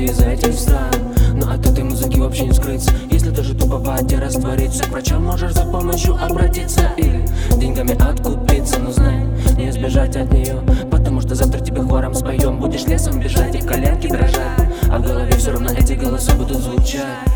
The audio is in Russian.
уйти из этих стран. Но от этой музыки вообще не скрыться. Если даже тупо в воде раствориться, к врачам можешь за помощью обратиться или деньгами откупиться. Но знай, не избежать от нее, потому что завтра тебе хором споем. Будешь лесом бежать и коленки дрожат, а в голове все равно эти голоса будут звучать.